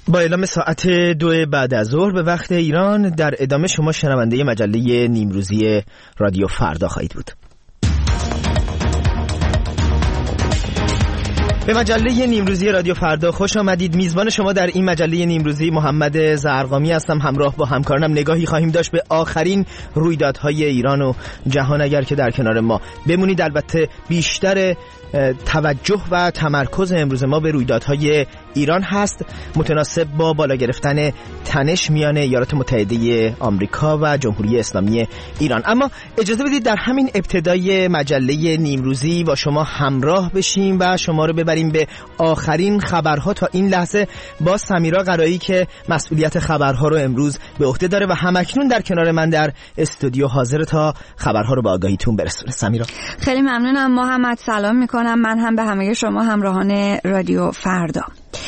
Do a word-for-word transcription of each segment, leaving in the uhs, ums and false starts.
با اعلام ساعت دو بعد از ظهر به وقت ایران، در ادامه شما شنونده مجله نیمروزی رادیو فردا خواهید بود. به مجله نیمروزی رادیو فردا خوش آمدید. میزبان شما در این مجله نیمروزی محمد زرقامی هستم. همراه با همکارانم نگاهی خواهیم داشت به آخرین رویدادهای ایران و جهان اگر که در کنار ما بمونید. البته بیشتر توجه و تمرکز امروز ما به رویدادهای ایران هست، متناسب با بالا گرفتن تنش میان ایالات متحده آمریکا و جمهوری اسلامی ایران. اما اجازه بدید در همین ابتدای مجله نیمروزی با شما همراه بشیم و شما رو ببریم به آخرین خبرها تا این لحظه با سمیرا قرایی که مسئولیت خبرها رو امروز به عهده داره و همکنون در کنار من در استودیو حاضر تا خبرها رو به آگاهیتون برسونه. سمیرا خیلی ممنونم محمد، سلام میکنم من هم به همه شما همراهان رادیو فردا.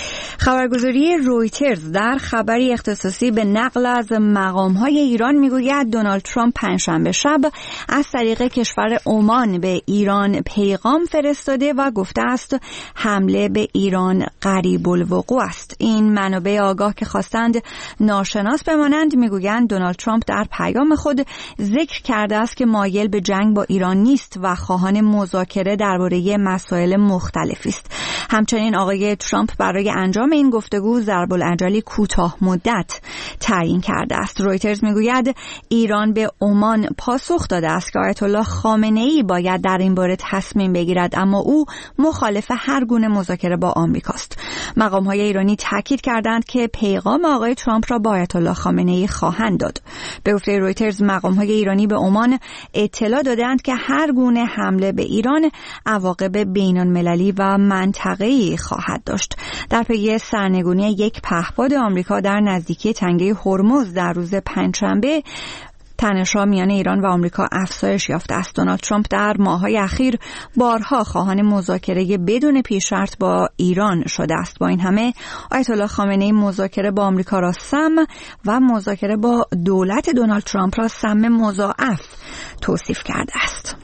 خبرگزاری رویترز در خبری اختصاصی به نقل از مقام‌های ایران میگوید دونالد ترامپ پنجشنبه شب از طریق کشور عمان به ایران پیغام فرستاده و گفته است حمله به ایران قریب الوقوع است. این منابع آگاه که خواستند ناشناس بمانند میگویند دونالد ترامپ در پیام خود ذکر کرده است که مایل به جنگ با ایران نیست و خواهان مذاکره درباره مسائل مختلفی است. همچنین آقای ترامپ برای انجام این گفتگو ضرب العجلی کوتاه مدت تعیین کرده است. رویترز میگوید ایران به عمان پاسخ داده است که آیت الله خامنه‌ای باید در این باره تصمیم بگیرد، اما او مخالف هر گونه مذاکره با آمریکاست. مقام‌های ایرانی تاکید کردند که پیغام آقای ترامپ را با آیت الله خامنه‌ای خواهند داد. به گفته رویترز مقام‌های ایرانی به عمان اطلاع دادند که هر گونه حمله به ایران عواقب بین‌المللی و منطقه‌ای خواهد داشت. در پی سرنگونی یک پهپاد آمریکا در نزدیکی تنگه هرمز در روز پنجشنبه تنش‌ها میان ایران و آمریکا افزایش یافته است. دونالد ترامپ در ماه‌های اخیر بارها خواهان مذاکره بدون پیش‌شرط با ایران شده است. با این همه آیت الله خامنه‌ای مذاکره با آمریکا را سم و مذاکره با دولت دونالد ترامپ را سم مضاعف توصیف کرده است.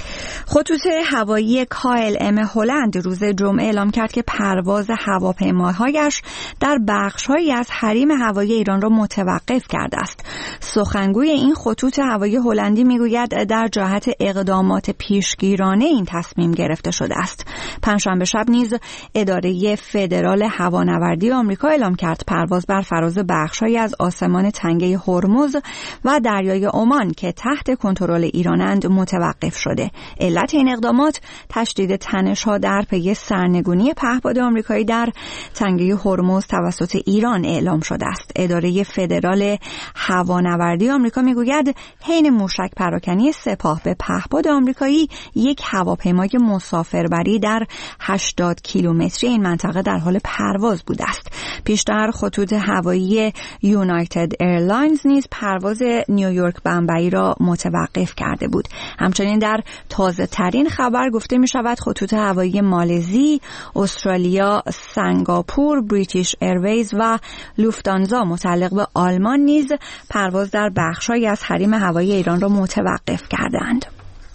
خطوط هوایی کا ال ام هلند روز جمعه اعلام کرد که پرواز هواپیماهایش در بخش‌هایی از حریم هوایی ایران را متوقف کرده است. سخنگوی این خطوط هوایی هلندی میگوید در جهت اقدامات پیشگیرانه این تصمیم گرفته شده است. پنجشنبه شب نیز اداره فدرال هوانوردی آمریکا اعلام کرد پرواز بر فراز بخش‌هایی از آسمان تنگه هرمز و دریای عمان که تحت کنترل ایرانند متوقف شده. علت این اقدامات تشدید تنش‌ها در پی سرنگونی پهپاد آمریکایی در تنگه هرمز توسط ایران اعلام شده است. اداره فدرال هوانوردی آمریکا میگوید حین موشک پراکنی سپاه به پهپاد آمریکایی یک هواپیمای مسافربری در هشتاد کیلومتری این منطقه در حال پرواز بوده است. پیشتر خطوط هوایی یونایتد ایرلاینز نیز پرواز نیویورک بمبئی را متوقف کرده بود. همچنین در تازه ترین خبر گفته می شود خطوط هوایی مالزی، استرالیا، سنگاپور، بریتیش ایرویز و لوفتانزا متعلق به آلمان نیز پرواز در بخش‌هایی از حریم هوایی ایران را متوقف کردند.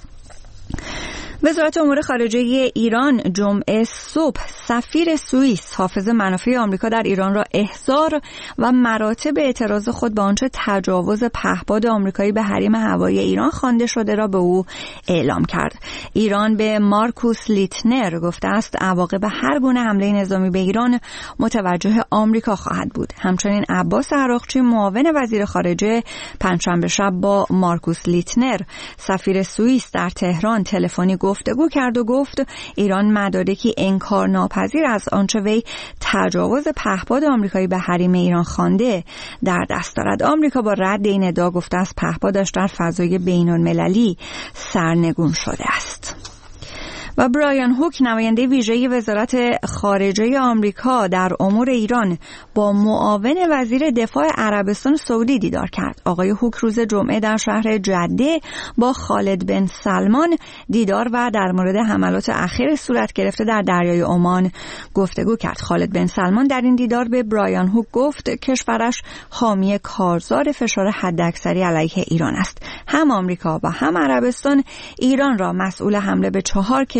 وزارت امور خارجه ایران جمعه صبح سفیر سوئیس حافظ منافع آمریکا در ایران را احضار و مراتب اعتراض خود به آنچه تجاوز پهپاد آمریکایی به حریم هوایی ایران خوانده شده را به او اعلام کرد. ایران به مارکوس لیتنر گفته است عواقب هر گونه حمله نظامی به ایران متوجه آمریکا خواهد بود. همچنین عباس عراقچی معاون وزیر خارجه پنجشنبه شب با مارکوس لیتنر سفیر سوئیس در تهران تلفنی گفتگو کرد و گفت ایران مدارکی انکار ناپذیر از آنچه وی تجاوز پهپاد آمریکایی به حریم ایران خوانده در دست دارد. آمریکا با رد این ادعا گفته است پهپادش در فضای بین‌المللی سرنگون شده است. و برایان هوک نماینده ویژه وزارت خارجه آمریکا در امور ایران با معاون وزیر دفاع عربستان سعودی دیدار کرد. آقای هوک روز جمعه در شهر جده با خالد بن سلمان دیدار و در مورد حملات اخیر صورت گرفته در دریای عمان گفتگو کرد. خالد بن سلمان در این دیدار به برایان هوک گفت کشورش حامی کارزار فشار حداکثری علیه ایران است. هم آمریکا و هم عربستان ایران را مسئول حمله به چهار کشور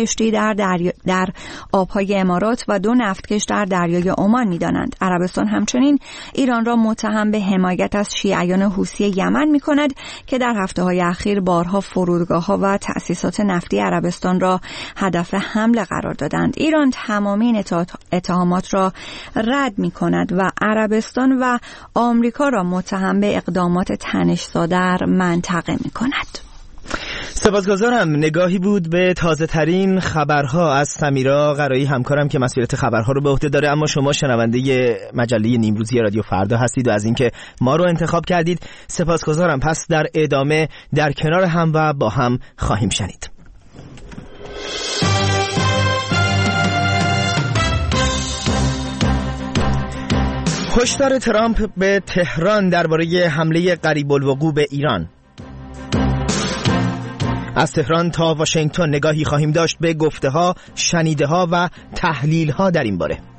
کشتی در دریا در آبهای امارات و دو نفتکش در دریای عمان می‌دانند. عربستان همچنین ایران را متهم به حمایت از شیعیان حوثی یمن می‌کند که در هفته‌های اخیر بارها فرودگاه‌ها و تأسیسات نفتی عربستان را هدف حمله قرار دادند. ایران تمامی این اتهامات را رد می‌کند و عربستان و آمریکا را متهم به اقدامات تنش‌زا در منطقه می‌کند. سپاسگزارم. نگاهی بود به تازه ترین خبرها از سمیرا قرایی، همکارم که مسئولیت خبرها رو به عهده داره. اما شما شنونده مجله نیمروزی رادیو فردا هستید و از اینکه ما رو انتخاب کردید سپاسگزارم. پس در ادامه در کنار هم و با هم خواهیم شنید. هشدار ترامپ به تهران درباره حمله قریب الوقوع به ایران. از تهران تا واشنگتن نگاهی خواهیم داشت به گفته‌ها، شنیده‌ها و تحلیل‌ها در این باره.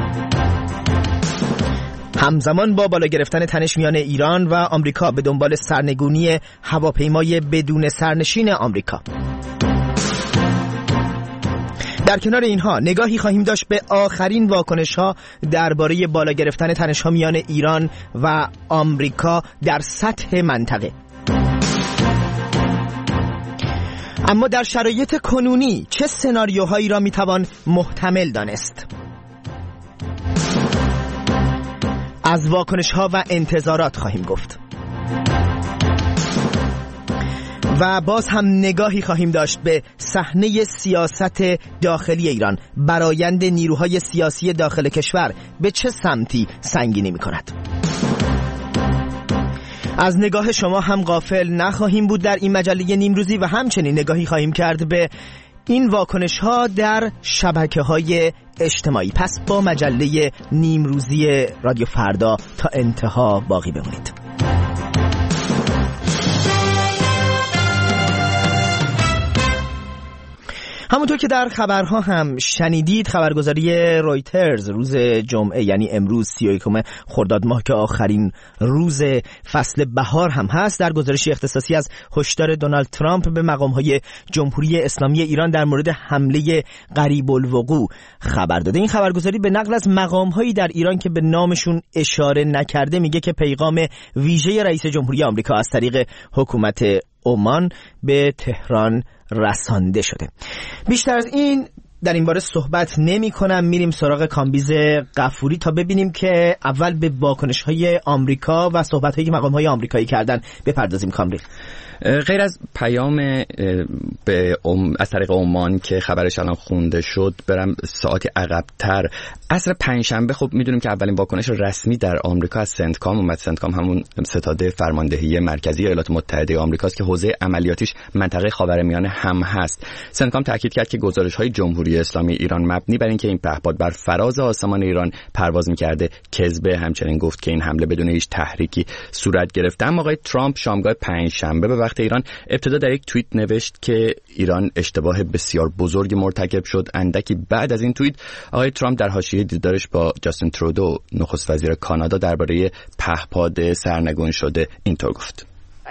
همزمان با بالا گرفتن تنش میان ایران و آمریکا به دنبال سرنگونی هواپیمای بدون سرنشین آمریکا. در کنار اینها نگاهی خواهیم داشت به آخرین واکنش‌ها درباره بالا گرفتن تنش‌ها میان ایران و آمریکا در سطح منطقه. اما در شرایط کنونی چه سناریوهایی را میتوان محتمل دانست؟ از واکنش‌ها و انتظارات خواهیم گفت. و باز هم نگاهی خواهیم داشت به صحنه سیاست داخلی ایران. برآیند نیروهای سیاسی داخل کشور به چه سمتی سنگینی می‌کند؟ از نگاه شما هم غافل نخواهیم بود در این مجله نیمروزی و همچنین نگاهی خواهیم کرد به این واکنش‌ها در شبکه‌های اجتماعی. پس با مجله نیمروزی رادیو فردا تا انتها باقی بمونید. همونطور که در خبرها هم شنیدید، خبرگزاری رویترز روز جمعه یعنی امروز سی و یکم خرداد ماه که آخرین روز فصل بهار هم هست، در گزارشی اختصاصی از هشدار دونالد ترامپ به مقام‌های جمهوری اسلامی ایران در مورد حمله قریب الوقوع خبر داده. این خبرگزاری به نقل از مقام‌هایی در ایران که به نامشون اشاره نکرده میگه که پیغام ویژه رئیس جمهوری آمریکا از طریق حکومت عمان به تهران رسانده شده. بیشتر از این در این باره صحبت نمی کنم. میریم سراغ کامبیز غفوری تا ببینیم که اول به واکنش‌های آمریکا و صحبت‌هایی که مقام‌های آمریکایی کردن بپردازیم. کامبیز غیر از پیام به ام از طریق عمان که خبرش الان خونده شد، برم ساعتی عقب‌تر. عصر پنجشنبه خب میدونیم که اولین واکنش رسمی در آمریکا از سنتکام اومد. سنتکام همون ستاد فرماندهی مرکزی ایالات متحده آمریکاست که حوزه عملیاتیش منطقه خاورمیانه هم هست. سنتکام تاکید کرد که گزارش‌های جمهوری اسلامی ایران مبنی بر اینکه این پهپاد بر فراز آسمان ایران پرواز می‌کرده کذبه. همچنین گفت که این حمله بدون هیچ تحریکی صورت گرفته. اما آقای ترامپ شامگاه پنجشنبه به وقت ایران ابتدا در یک توییت نوشت که ایران اشتباه بسیار بزرگی مرتکب شد. اندکی بعد از این توییت آقای ترامپ در حاشیه دیدارش با جاستین ترودو نخست وزیر کانادا درباره پهپاد سرنگون شده اینطور گفت: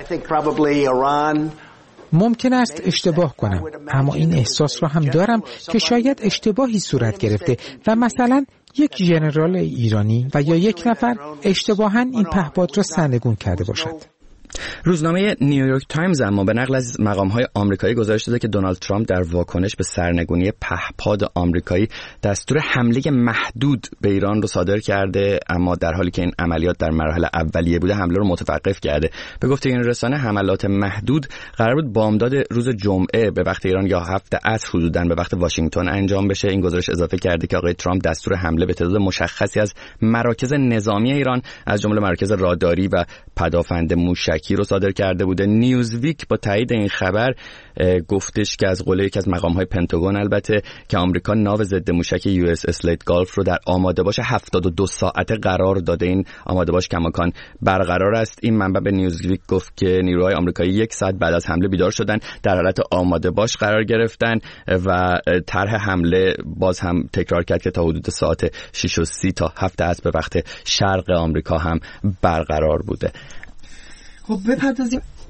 ممکن است اشتباه کنم، اما این احساس را هم دارم که شاید اشتباهی صورت گرفته و مثلا یک ژنرال ایرانی و یا یک نفر اشتباهاً این پهپاد را سرنگون کرده باشد. روزنامه نیویورک تایمز اما به نقل از مقام‌های آمریکایی گزارش داده که دونالد ترامپ در واکنش به سرنگونی پهپاد آمریکایی دستور حمله محدود به ایران رو صادر کرده، اما در حالی که این عملیات در مراحل اولیه بوده حمله رو متوقف کرده. به گفته این رسانه حملات محدود قرار بود بامداد روز جمعه به وقت ایران یا هفت عصر حدوداً به وقت واشنگتن انجام بشه. این گزارش اضافه کرده که آقای ترامپ دستور حمله به تعداد مشخصی از مراکز نظامی ایران از جمله مراکز راداری و پدافند موشکی رو صادر کرده بوده. نیوزویک با تایید این خبر گفتش که از قول یکی از مقام‌های پنتاگون البته که آمریکا ناو ضد موشک یو اس اسلیت گالف رو در آماده باش هفتاد و دو ساعته قرار داده. این آماده باش کماکان برقرار است. این منبع به نیوزویک گفت که نیروهای آمریکایی یک ساعت بعد از حمله بیدار شدن، در حالت آماده باش قرار گرفتن و طرح حمله باز هم تکرار کرد که تا حدود ساعت شش و سی تا هفت عصر به وقت شرق آمریکا هم برقرار بوده. خب بپردازیم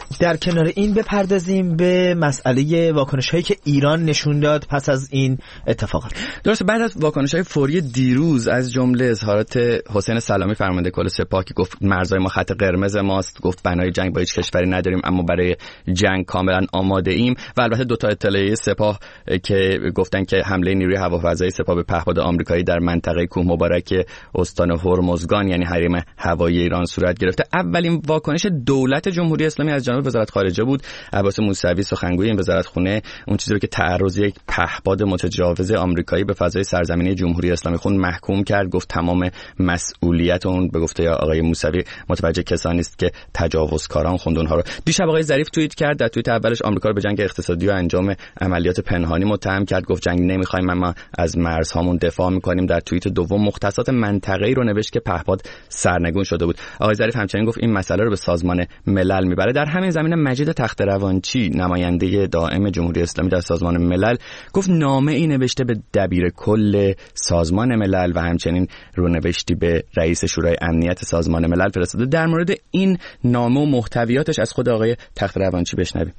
در کنار این بپردازیم به مسئله واکنش‌هایی که ایران نشون داد پس از این اتفاقات. درسته، بعد از واکنش‌های فوری دیروز از جمله اظهارات حسین سلامی فرمانده کل سپاه که گفت مرزهای ما خط قرمز ماست، گفت بنای جنگ با هیچ کشوری نداریم اما برای جنگ کاملا آماده ایم، و البته دو تا اطلاعیه سپاه که گفتن که حمله نیروی هوافضایی سپاه به پهپاد آمریکایی در منطقه کوه مبارک استان هرمزگان یعنی حریم هوایی ایران صورت گرفته. اولین واکنش دولت جمهوری اسلامی از جانب وزارت خارجه بود. عباس موسوی سخنگوی این وزارت خونه اون چیزی رو که تعرض یک پهپاد متجاوز آمریکایی به فضای سرزمینی جمهوری اسلامی خون محکوم کرد، گفت تمام مسئولیت اون به گفته آقای موسوی متوجه کسانی است که تجاوزکاران خوند اونها رو. دیشب آقای ظریف توییت کرد، در توییت اولش آمریکا رو به جنگ اقتصادی و انجام عملیات پنهانی متهم کرد، گفت جنگ نمی‌خوایم اما از مرزهامون دفاع می‌کنیم. در توییت دوم مختصات منطقه‌ای رو نوشت که پهپاد سرنگون شده بود. آقای ظریف همچنین گفت این مسئله رو به سازمان ملل میبره. در همین زمینه مجید تخت‌روانچی نماینده دائم جمهوری اسلامی در سازمان ملل گفت نامه‌ای نوشته به دبیر کل سازمان ملل و همچنین رونوشتی به رئیس شورای امنیت سازمان ملل فرستاده. در مورد این نامه و محتویاتش از خود آقای تخت‌روانچی بشنویم.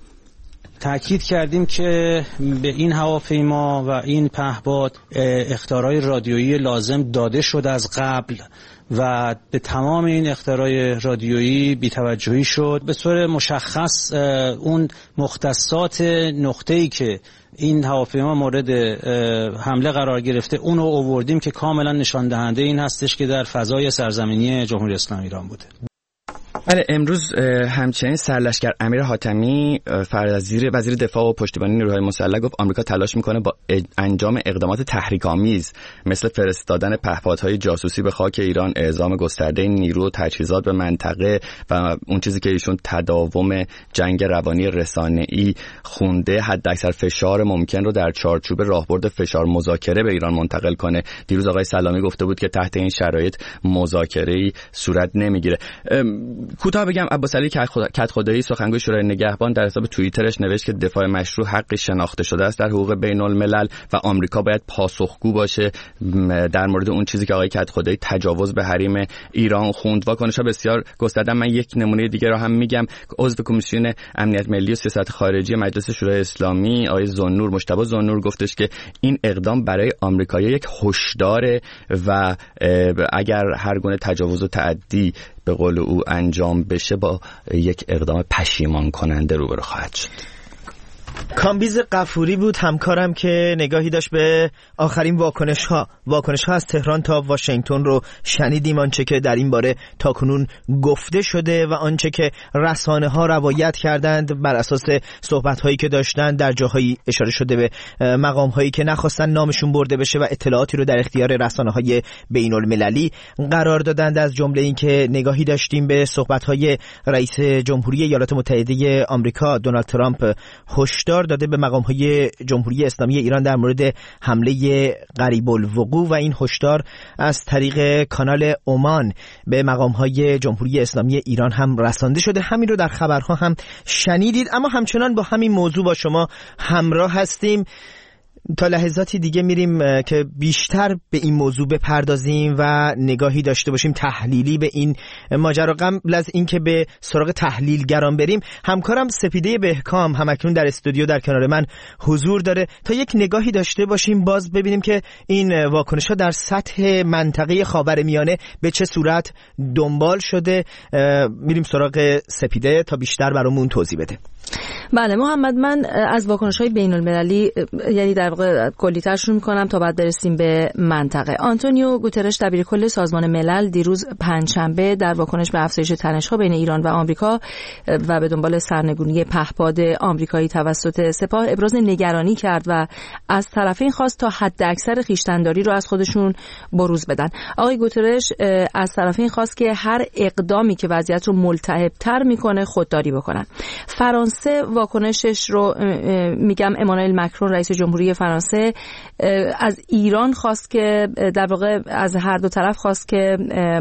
تأکید کردیم که به این هواپیما و این پهپاد اخطارهای رادیویی لازم داده شد از قبل و به تمام این اخطارهای رادیویی بی‌توجهی شد. به صورت مشخص اون مختصات نقطه‌ای که این هواپیما مورد حمله قرار گرفته اون رو آوردیم که کاملا نشان دهنده این هستش که در فضای سرزمینی جمهوری اسلامی ایران بوده. بله، امروز همچنین سرلشکر امیر حاتمی وزیر وزیر دفاع و پشتیبانی نیروهای مسلح گفت آمریکا تلاش میکنه با انجام اقدامات تحریک‌آمیز مثل فرستادن پهپادهای جاسوسی به خاک ایران، اعزام گسترده نیرو و تجهیزات به منطقه و اون چیزی که ایشون تداوم جنگ روانی رسانه‌ای خونده، حداکثر فشار ممکن رو در چارچوب راهبرد فشار مذاکره به ایران منتقل کنه. دیروز آقای سلامی گفته بود که تحت این شرایط مذاکره‌ای صورت نمیگیره. کوتاه بگم عباس علی کدخدایی سخنگوی شورای نگهبان در حساب توییترش نوشت که دفاع مشروع حقی شناخته شده است در حقوق بین الملل و آمریکا باید پاسخگو باشه در مورد اون چیزی که آقای کدخدایی تجاوز به حریم ایران خوند. واکنش‌ها بسیار گسترده. من یک نمونه دیگه رو هم میگم. عضو کمیسیون امنیت ملی و سیاست خارجی مجلس شورای اسلامی آقای زنور مجتبی زنور گفتش که این اقدام برای آمریکا یک هشدار و اگر هر گونه تجاوز و تعدی به قول او انجام بشه با یک اقدام پشیمان کننده روبرو خواهد شد. کامبیز غفوری بود همکارم که نگاهی داشت به آخرین واکنش ها واکنش ها از تهران تا واشنگتن رو شنیدیم، آنچه که در این باره تاکنون گفته شده و آنچه که رسانه ها روایت کردند بر اساس صحبت هایی که داشتند. در جاهایی اشاره شده به مقام هایی که نخواستن نامشون برده بشه و اطلاعاتی رو در اختیار رسانه های بین المللی قرار دادند. از جمله این که نگاهی داشتیم به صحبت های رئیس جمهوری ایالات متحده آمریکا دونالد ترامپ، هشدار داده به مقام‌های جمهوری اسلامی ایران در مورد حمله قریب الوقوع و این هشدار از طریق کانال عمان به مقام‌های جمهوری اسلامی ایران هم رسانده شده. همین رو در خبرها هم شنیدید. اما همچنان با همین موضوع با شما همراه هستیم. تا لحظاتی دیگه میریم که بیشتر به این موضوع بپردازیم و نگاهی داشته باشیم تحلیلی به این ماجرا. قبل از اینکه به سراغ تحلیلگران بریم، همکارم سپیده بهکام همکنون در استودیو در کنار من حضور داره تا یک نگاهی داشته باشیم، باز ببینیم که این واکنش‌ها در سطح منطقه خاورمیانه به چه صورت دنبال شده. میریم سراغ سپیده تا بیشتر برامون توضیح بده. بله محمد، من از واکنش‌های بین‌المللی یعنی در واقع کلی‌تر شروع می‌کنم تا بعد برسیم به منطقه. آنتونیو گوترش دبیر کل سازمان ملل دیروز پنجشنبه در واکنش به افزایش تنش‌ها بین ایران و آمریکا و به دنبال سرنگونی پهپاد آمریکایی توسط سپاه ابراز نگرانی کرد و از طرفین خواست تا حداکثر خویشتن‌داری رو از خودشون بروز بدن. آقای گوترش از طرفین خواست که هر اقدامی که وضعیت رو ملتهب‌تر می‌کنه خودداری بکنن. فرانسه واکنشش رو میگم امانوئل مکرون رئیس جمهوری فرانسه از ایران خواست که در واقع از هر دو طرف خواست که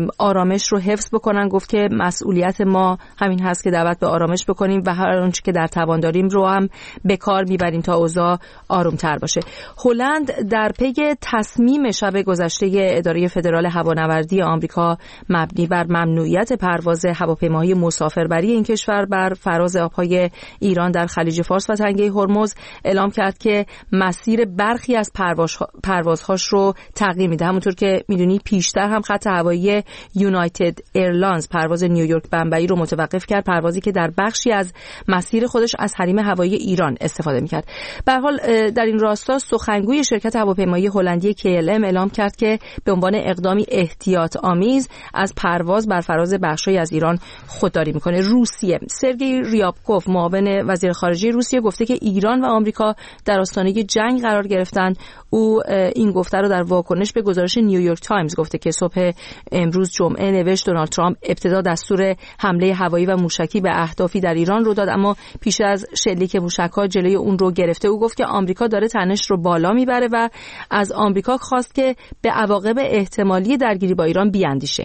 آرامش رو حفظ بکنن. گفت که مسئولیت ما همین هست که دعوت به آرامش بکنیم و هر آنچه که در توان داریم رو هم به کار میبریم تا اوضاع آرومتر باشه. هلند در پی تصمیم شب گذشته اداره فدرال هوانوردی آمریکا مبنی بر ممنوعیت پرواز هواپیماهای مسافربری این کشور بر فراز آبهای ایران در خلیج فارس و تنگه هرمز اعلام کرد که مسیر برخی از پرواز پروازهاش رو تغییر میده. همونطور که میدونی پیشتر هم خط هوایی یونایتد ایرلاینز پرواز نیویورک بمبئی رو متوقف کرد، پروازی که در بخشی از مسیر خودش از حریم هوایی ایران استفاده میکرد. به هر حال در این راستا سخنگوی شرکت هواپیمایی هلندی کی ال ام اعلام کرد که به عنوان اقدامی احتیاط آمیز از پرواز بر فراز بخشی از ایران خودداری میکنه. روسیه، سرگئی ریابکوف معاون وزیر خارجه روسیه گفته که ایران و آمریکا در آستانه جنگ قرار گرفتن. او این گفته رو در واکنش به گزارش نیویورک تایمز گفته که صبح امروز جمعه نوشت دونالد ترامپ ابتدا دستور حمله هوایی و موشکی به اهدافی در ایران رو داد، اما پیش از شلیک موشک‌ها جلوی اون رو گرفته. او گفت که آمریکا داره تنش رو بالا میبره و از آمریکا خواست که به عواقب احتمالی درگیری با ایران بیاندیشه.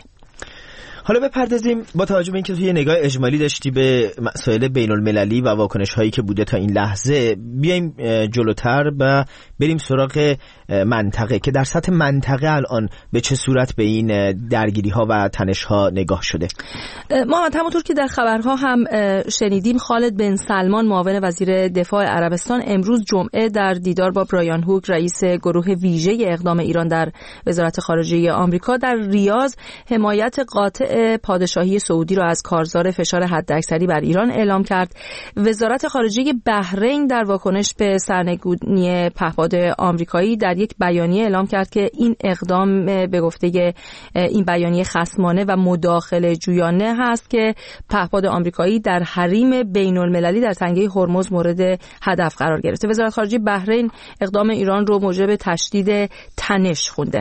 حالا بپردازیم با توجه به اینکه توی نگاه اجمالی داشتی به مسائل بین المللی و واکنش هایی که بوده تا این لحظه، بیایم جلوتر و بریم سراغ منطقه که در سطح منطقه الان به چه صورت به این درگیری ها و تنش ها نگاه شده. محمد، همونطور که در خبرها هم شنیدیم، خالد بن سلمان معاون وزیر دفاع عربستان امروز جمعه در دیدار با برایان هوک رئیس گروه ویژه اقدام ایران در وزارت خارجه آمریکا در ریاض حمایت قاطع پادشاهی سعودی را از کارزار فشار حداکثری بر ایران اعلام کرد. وزارت خارجه بحرین در واکنش به سرنگونی پهپاد آمریکایی در یک بیانیه اعلام کرد که این اقدام به گفته این بیانیه خصمانه و مداخله جویانه هست که پهپاد آمریکایی در حریم بین المللی در تنگه هرمز مورد هدف قرار گرفته. وزارت خارجه بحرین اقدام ایران رو موجب تشدید تنش خونده.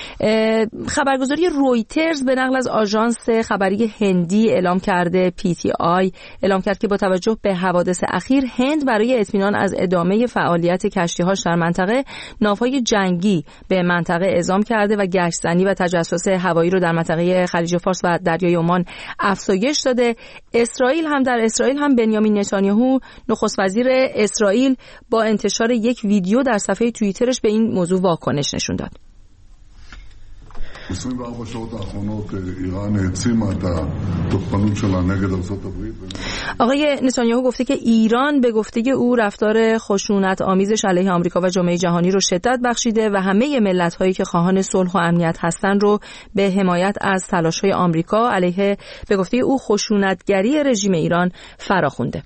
خبرگزاری رویترز به نقل از آژانس خبری هندی اعلام کرده پی تی آی اعلام کرد که با توجه به حوادث اخیر هند برای اطمینان از ادامه فعالیت کشتی‌هاش در منطقه ناوهای جنگی به منطقه اعزام کرده و گشت‌زنی و تجسس هوایی رو در منطقه خلیج فارس و دریای عمان افزایش داده. اسرائیل هم در اسرائیل هم بنیامین نتانیاهو نخست وزیر اسرائیل با انتشار یک ویدیو در صفحه توییترش به این موضوع واکنش نشون داد. بیست و چهار שעות האחרונות ایران העצימה את התוקפנות שלה נגד ארצות הברית. آقای نتانیاهو گفته که ایران به گفته او رفتار خشونت آمیزش علیه آمریکا و جامعه جهانی رو شدت بخشیده و همه ملت‌هایی که خواهان صلح و امنیت هستند رو به حمایت از تلاش‌های آمریکا علیه به گفته او خشونتگری رژیم ایران فراخوانده.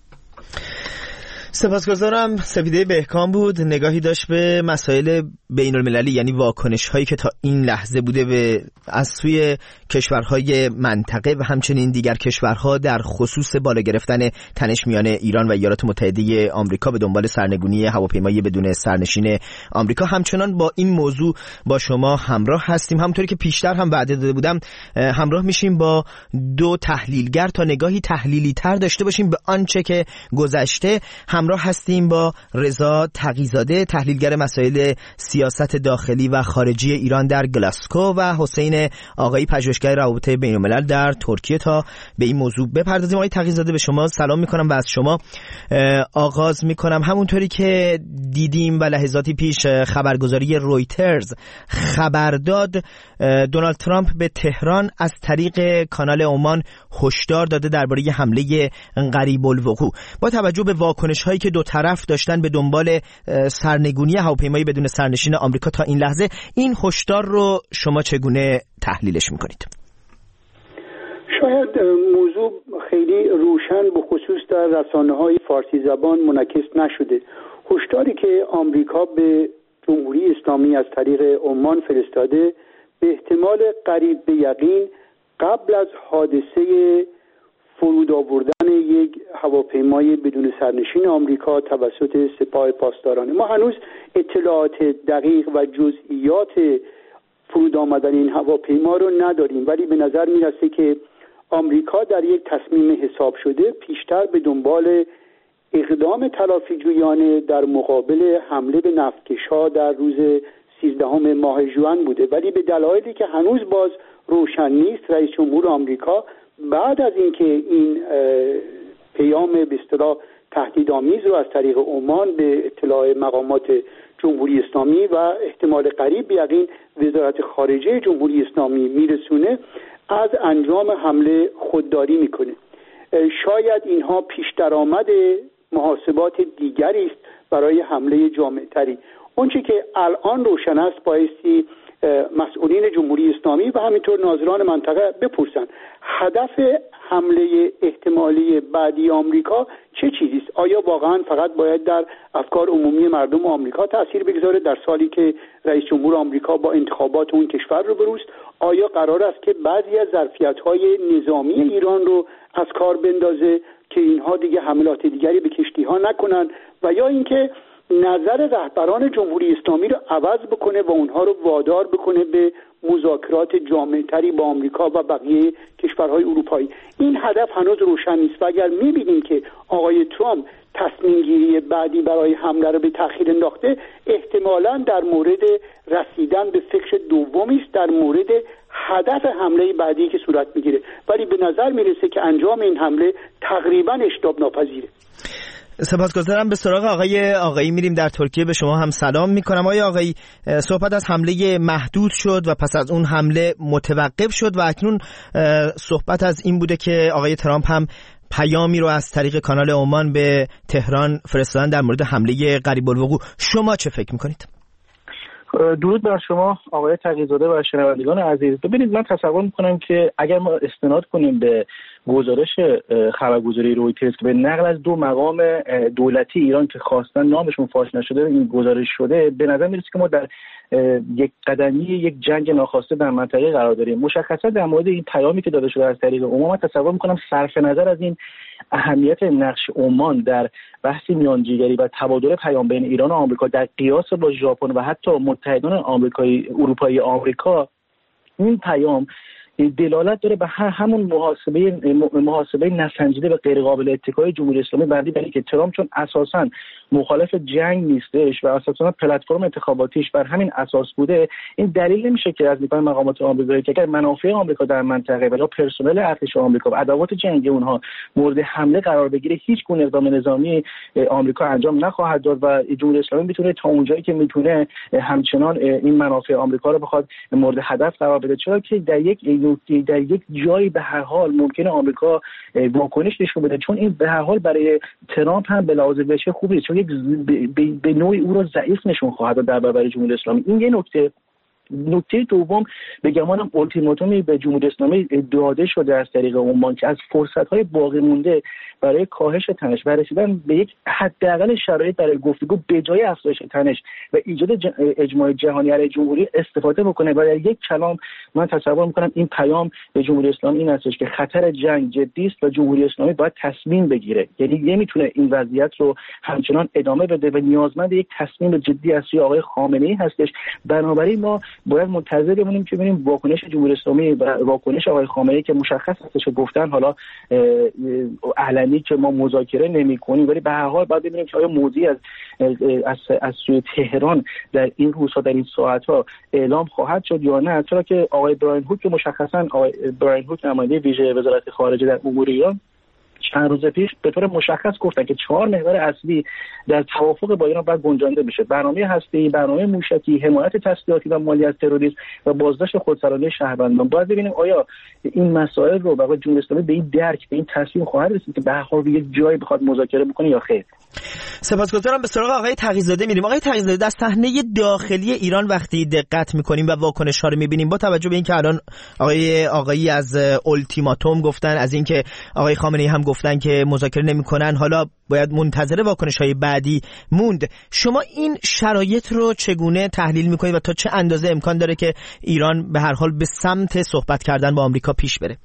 سپاسگزارم. سپیده بهکام بود، نگاهی داشت به مسائل بین المللی، یعنی واکنش هایی که تا این لحظه بوده به از سوی کشورهای منطقه و همچنین دیگر کشورها در خصوص بالا گرفتن تنش میان ایران و ایالات متحده آمریکا به دنبال سرنگونی هواپیمایی بدون سرنشین آمریکا. همچنان با این موضوع با شما همراه هستیم، همونطوری که پیشتر هم وعده داده بودم همراه میشیم با دو تحلیلگر تا نگاهی تحلیلی تر داشته باشیم به آنچه که گذشته. همراه هستیم با رضا تقی‌زاده، تحلیلگر مسائل سیاست داخلی و خارجی ایران در گلاسکو، و حسین آقایی، پژوهشگر روابط بین‌الملل در ترکیه، تا به این موضوع بپردازیم. آقای تقی‌زاده، به شما سلام میکنم و از شما آغاز میکنم. همونطوری که دیدیم و لحظاتی پیش خبرگزاری رویترز خبر داد، دونالد ترامپ به تهران از طریق کانال عمان هشدار داده درباره حمله قریب الوقوع. با توجه به واکنش‌هایی که دو طرف داشتن به دنبال سرنگونی هواپیمایی بدون سرنشین آمریکا تا این لحظه، این هشدار رو شما چگونه تحلیلش می‌کنید؟ شاید موضوع خیلی روشن به خصوص در رسانه‌های فارسی زبان منعکس نشده. هشداری که آمریکا به جمهوری اسلامی از طریق عمان فرستاده به احتمال قریب به یقین قبل از حادثه فرود آوردن یک هواپیمای بدون سرنشین آمریکا توسط سپاه پاسداران. ما هنوز اطلاعات دقیق و جزئیات فرود آمدن این هواپیما رو نداریم، ولی به نظر میرسه که آمریکا در یک تصمیم حساب شده پیشتر به دنبال اقدام تلافی‌جویانه در مقابل حمله به نفتکش‌ها در روز سیزدهم ماه ژوئن بوده، ولی به دلایلی که هنوز باز روشن نیست رئیس جمهور آمریکا بعد از اینکه این پیام به اصطلاح تهدیدآمیز رو از طریق عمان به اطلاع مقامات جمهوری اسلامی و احتمال قریب به یقین وزارت خارجه جمهوری اسلامی میرسونه، از انجام حمله خودداری میکنه. شاید اینها پیش درآمد محاسبات دیگری است برای حمله جامع‌تری. اونچه که الان روشن است بایستی مسئولین جمهوری اسلامی و همینطور ناظران منطقه بپرسن هدف حمله احتمالی بعدی آمریکا چه چیزی است؟ آیا واقعا فقط باید در افکار عمومی مردم آمریکا تاثیر بگذاره در سالی که رئیس جمهور آمریکا با انتخابات اون کشور رو بروست؟ آیا قرار است که بعضی از ظرفیت‌های نظامی ایران رو از کار بندازه که اینها دیگه حملات دیگری به کشتی‌ها نکنن، و یا اینکه نظر رهبران جمهوری اسلامی رو عوض بکنه و اونها رو وادار بکنه به مذاکرات جامع‌تری با آمریکا و بقیه کشورهای اروپایی؟ این هدف هنوز روشن نیست و اگر می‌بینیم که آقای ترامپ تصمیم گیری بعدی برای حمله رو به تأخیر انداخته، احتمالاً در مورد رسیدن به فکر دومی است در مورد هدف حمله بعدی که صورت میگیره، ولی به نظر میرسه که انجام این حمله تقریباً اجتناب ناپذیره. سپاسگزارم. به سراغ آقای آقایی میریم در ترکیه. به شما هم سلام میکنم. آقای آقایی، صحبت از حمله محدود شد و پس از اون حمله متوقف شد و اکنون صحبت از این بوده که آقای ترامپ هم پیامی رو از طریق کانال عمان به تهران فرستادن در مورد حمله قریب الوقوع. شما چه فکر میکنید؟ درود بر شما آقای تقی‌زاده و شنوندگان عزیز. ببینید، من تصور میکنم که اگر ما استناد کنیم به گزارش خبرگزاری رویترز که به نقل از دو مقام دولتی ایران که خواستن نامشون فاش نشده این گزارش شده، به نظر میرسه که ما در یک قدمی یک جنگ ناخواسته در منطقه قرار داریم. مشخصا در مورد این پیامی که داده شده از طریق عمان، من تصور میکنم صرف نظر از این اهمیت نقش عمان در بحث میانجیگری و تبادل پیام بین ایران و آمریکا در قیاس با ژاپن و حتی متحدان آمریکایی اروپایی آمریکا، این پیام دلالت داره به همون محاسبه محاسبه نسنجیده و غیر قابل اتکای جمهوری اسلامی بعدی، برای که ترامپ چون اساساً مخالف جنگ نیستش و اساساً پلتفرم انتخاباتیش بر همین اساس بوده، این دلیل نمیشه که از دیدگاه مقامات آمریکایی که اگر منافع آمریکا در منطقه و یا پرسنل ارتش آمریکا و ادوات جنگی اونها مورد حمله قرار بگیره، هیچ گونه اقدام نظامی آمریکا انجام نخواهد داد و جمهوری اسلامی میتونه تا اونجایی که میتونه همچنان این منافع آمریکا رو بخواد مورد هدف قرار بده، چرا که در یک در یک جایی به هر حال ممکنه آمریکا واکنش نشون بده، چون این به هر حال برای ترامپ هم به لحاظ بشه خوبه، چون یک به نوعی او رو ضعیف نشون خواهد داد در برابر جمهوری اسلامی. این یه نکته. نکته دوم، به گمانم التیماتومی به جمهوری اسلامی داده شده از طریق عمان که از فرصت‌های باقی مونده برای کاهش تنش و رسیدن به یک حداقل شرایط برای گفتگو به جای افزایش تنش و ایجاد اجماع جهانی علیه جمهوری استفاده بکنه. و در یک کلام من تصور می‌کنم این پیام به جمهوری اسلامی این هستش که خطر جنگ جدی است و جمهوری اسلامی باید تصمیم بگیره، یعنی نمیتونه این وضعیت رو همچنان ادامه بده و نیازمند یک تصمیم جدی از سوی آقای خامنه‌ای هستش. بنابراین ما باید منتظر بمونیم که ببینیم واکنش جمهوری اسلامی و واکنش آقای خامنه‌ای که مشخص هستش گفتن حالا علنی که ما مذاکره نمی‌کنیم، ولی به هر حال باید ببینیم که آیا موضوعی از از از سوی تهران در این روزها در این ساعت‌ها اعلام خواهد شد یا نه، چرا که آقای براین هوک که مشخصاً آقای براین هوک نماینده ویژه وزارت خارجه در امور ایران چند روز پیش به طور مشخص گفتن که چهار محور اصلی در توافق با ایران باید گنجانده بشه: برنامه هسته‌ای، برنامه موشکی، حمایت تسلیحاتی و مالی از تروریسم و بازداشت خودسرانه شهروندان. باید ببینیم آیا این مسائل رو برای جمهوری اسلامی به این درک به این تصمیم خواهد رسید که به هر حال یک جایی بخواد مذاکره بکنه یا خیر. سپاسگزارم. به سراغ آقای تقی‌زاده میریم. آقای تقی‌زاده، در صحنه داخلی ایران وقتی دقت میکنیم و واکنش‌ها رو میبینیم، با توجه به اینکه الان آقای آقایی از التیماتوم گفتن، از اینکه آقای خامنه‌ای هم گفتن که مذاکره نمی‌کنن، حالا باید منتظر واکنش‌های بعدی موند. شما این شرایط رو چگونه تحلیل می‌کنید و تا چه اندازه امکان داره که ایران به هر حال به سمت صحبت کردن با آمریکا پیش بره؟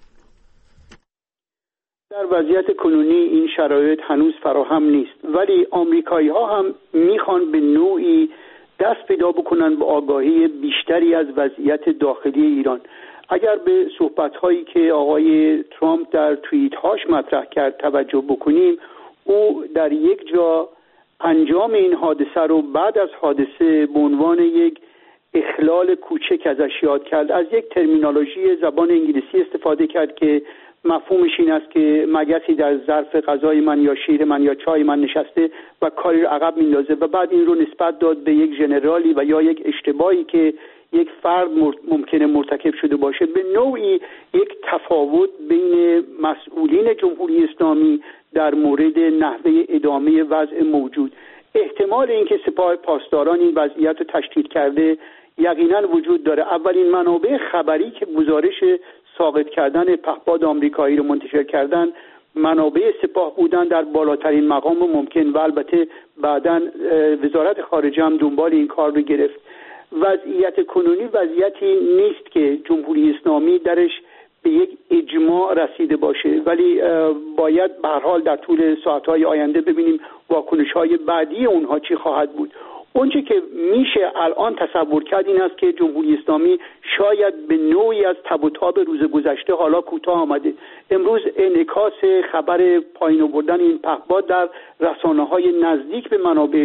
در وضعیت کنونی این شرایط هنوز فراهم نیست، ولی آمریکایی‌ها هم میخوان به نوعی دست پیدا بکنن به آگاهی بیشتری از وضعیت داخلی ایران. اگر به صحبت‌هایی که آقای ترامپ در توییت‌هاش مطرح کرد توجه بکنیم، او در یک جا انجام این حادثه رو بعد از حادثه به عنوان یک اخلال کوچک ازش یاد کرد. از یک ترمینولوژی زبان انگلیسی استفاده کرد که مفهومش این است که مگسی در ظرف غذای من یا شیر من یا چای من نشسته و کاری رو عقب میندازه و بعد این رو نسبت داد به یک ژنرالی و یا یک اشتباهی که یک فرد ممکنه مرتکب شده باشه. به نوعی یک تفاوت بین مسئولین جمهوری اسلامی در مورد نحوه ادامه وضع موجود. احتمال اینکه سپاه پاسداران این وضعیت رو تشدید کرده یقینا وجود داره. اولین منابع خبری که گزارش ساقط کردن پهپاد آمریکایی رو منتشر کردن منابع سپاه بودن در بالاترین مقام ممکن و البته بعداً وزارت خارجه هم دنبال این کار رو گرفت. وضعیت کنونی وضعیتی نیست که جمهوری اسلامی درش به یک اجماع رسیده باشه، ولی باید به هر حال در طول ساعت‌های آینده ببینیم واکنش‌های بعدی اونها چی خواهد بود. اونچه که میشه الان تصور کرد این است که جمهوری اسلامی شاید به نوعی از تب و تاب روز گذشته حالا کوتاه آمده. امروز انعکاس خبر پایین آوردن این پهپاد در رسانه‌های نزدیک به منابع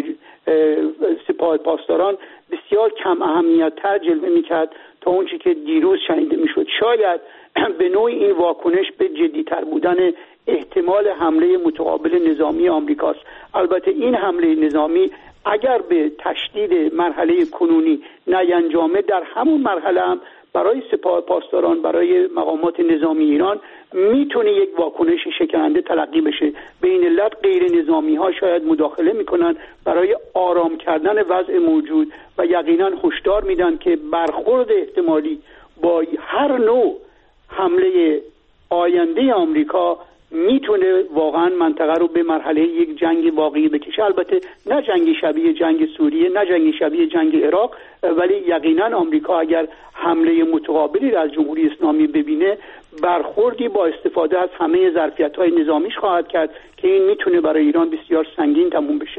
سپاه پاسداران بسیار کم اهمیت‌تر جلوه می‌کرد تا اونچه که دیروز شنیده می‌شد. شاید به نوعی این واکنش به جدی‌تر بودن احتمال حمله متقابل نظامی آمریکاست. البته این حمله نظامی اگر به تشدید مرحله کنونی نینجامه در همون مرحله هم برای سپاه پاسداران، برای مقامات نظامی ایران میتونه یک واکنش شکننده تلقی بشه. به این علت غیر نظامی ها شاید مداخله میکنن برای آرام کردن وضع موجود و یقینا هشدار میدن که برخورد احتمالی با هر نوع حمله آینده آمریکا میتونه واقعا منطقه رو به مرحله یک جنگ واقعی بکشه. البته نه جنگی شبیه جنگ سوریه، نه جنگی شبیه جنگ عراق، ولی یقینا آمریکا اگر حمله متقابلی را از جمهوری اسلامی ببینه برخوردی با استفاده از همه ظرفیت‌های نظامیش خواهد کرد که این میتونه برای ایران بسیار سنگین تموم بشه.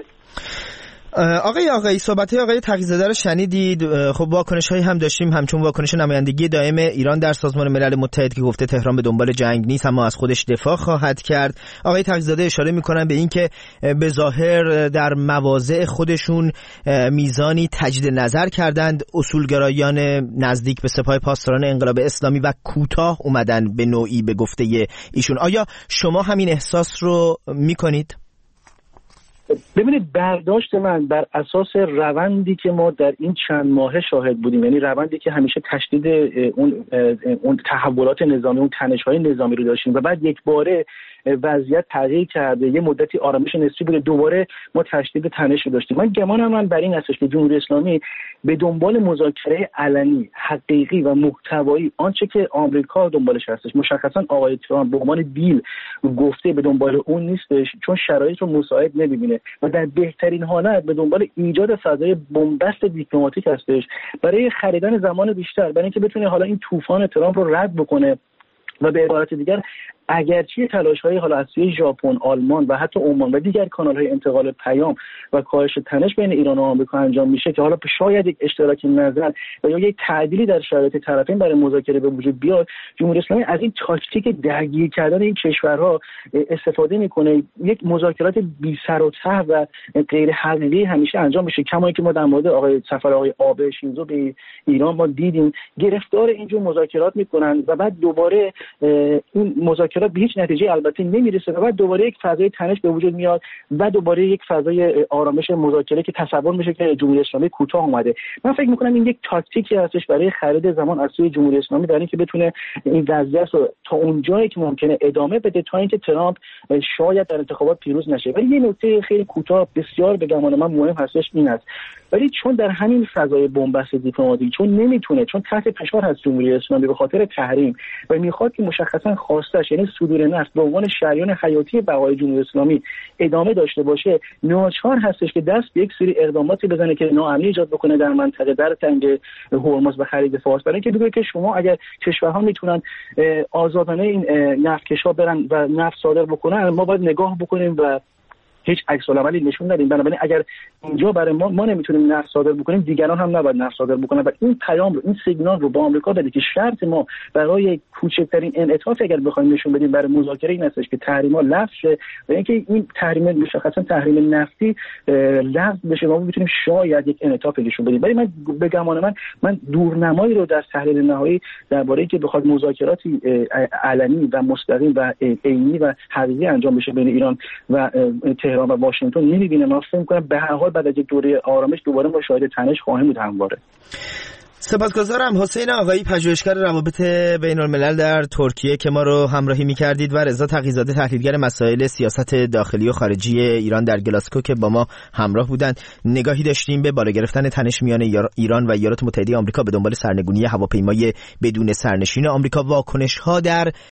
آقای آقایی صحبت‌های آقای تقی‌زاده رو شنیدید. خب واکنش‌هایی هم داشتیم، همچون واکنش نمایندگی دائم ایران در سازمان ملل متحد که گفته تهران به دنبال جنگ نیست اما از خودش دفاع خواهد کرد. آقای تقی‌زاده اشاره می‌کنن به این که به ظاهر در مواضع خودشون میزانی تجدید نظر کردند، اصولگرایان نزدیک به سپاه پاسداران انقلاب اسلامی و کوتاه اومدن به نوعی به گفته ایشون. آیا شما همین احساس رو می‌کنید؟ ببینید برداشت من بر اساس روندی که ما در این چند ماه شاهد بودیم، یعنی روندی که همیشه تشدید اون اون تحولات نظامی، اون تنش‌های نظامی رو داشتیم و بعد یک باره وضعیت تغییر کرده، یه مدتی آرامش نسبی بوده، دوباره ما تشدید تنش رو داشتیم. من گمانم من بر این هستش که جمهوری اسلامی به دنبال مذاکره علنی، حقیقی و محتوایی، آنچه که آمریکا دنبالش هستش، مشخصا آقای ترامپ به عنوان دیل گفته به دنبال اون نیستش، چون شرایط رو مساعد نمی‌بینه و در بهترین حالت به دنبال ایجاد فضای بنبست دیپلماتیک هستش برای خریدن زمان بیشتر، برای اینکه بتونه حالا این طوفان ترامپ رو رد بکنه و به عبارت دیگر اگرچه تلاش‌های حالا از سوی ژاپن، آلمان و حتی عمان و دیگر کانال‌های انتقال پیام و کاهش تنش بین ایران و آمریکا انجام میشه که حالا شاید یک اشتراک نظر و یا یک تعدیلی در شرایط طرفین برای مذاکره به وجود بیاد، جمهوری اسلامی از این تاکتیک درگیر کردن این کشورها استفاده میکنه، یک مذاکرات بی سر و ته و غیر حقیقی همیشه انجام میشه. کما اینکه ما در مورد آقای سفر آقای آبه شینزو به ایران ما دیدیم گرفتار اینجور مذاکرات میکنن و بعد دوباره این مذاکرات به هیچ نتیجه البته نمیرسه و بعد دوباره یک فضای تنش به وجود میاد و دوباره یک فضای آرامش مذاکره که تصور میشه که جمهوری اسلامی کوتاه اومده. من فکر میکنم این یک تاکتیکی هستش برای خرید زمان از سوی جمهوری اسلامی در اینکه بتونه این وضعیت رو تا اونجایی که ممکنه ادامه بده تا اینکه ترامپ شاید در انتخابات پیروز نشه. ولی یه نکته خیلی کوتاه بسیار به گمان من مهم هستش این است، ولی چون در همین فضای بنبست دیپلماتیک چون نمیتونه، چون تحت فشار هست جمهوری اسلامی به خاطر تحریم و میخواد که مشخصا خواستش یعنی صدور نفت به عنوان شریان حیاتی بقای جمهوری اسلامی ادامه داشته باشه، ناچار هستش که دست به یک سری اقداماتی بزنه که ناامنی ایجاد بکنه در منطقه، در تنگ هرمز و خرید فارس، برای اینکه بگه که شما اگر کشورها میتونن آزادانه این نفتکشا برن و نفت صادر بکنن، ما باید نگاه بکنیم و هیچ عکس العملی نشون ندیم. بنابراین اگر اینجا برای ما ما نمیتونیم نقد صادر بکنیم، دیگران هم نباید نقد صادر بکنن و این پیام رو، این سیگنال رو با آمریکا بده که شرط ما برای کوچکترین انعطاف اگر بخوایم نشون بدیم برای مذاکره این هستش که تحریم‌ها لغو شه و اینکه این تحریم مشخصا تحریم نفتی لغو بشه و ما بتونیم شاید یک انعطاف نشون بدیم. ولی من به گمان من من دورنمایی رو در تحلیل نهایی درباره اینکه بخواد مذاکراتی علنی و مستقیم و عینی و حقیقی انجام بشه بین ایران و تهران و واشنگتن نمی‌بینم. من فکر می‌کنم به هر حال بعد از یک دوره آرامش دوباره ما شاهد تنش خواهیم بود همواره. سپاسگزارم حسین آقایی، پژوهشگر روابط بین الملل در ترکیه که ما رو همراهی می‌کردید، و رضا تقی‌زاده، تحلیلگر مسائل سیاست داخلی و خارجی ایران در گلاسکو که با ما همراه بودند. نگاهی داشتیم به بالا گرفتن تنش میان ایران و ایالات متحده آمریکا به دنبال سرنگونی هواپیمای بدون سرنشین آمریکا، واکنش‌ها در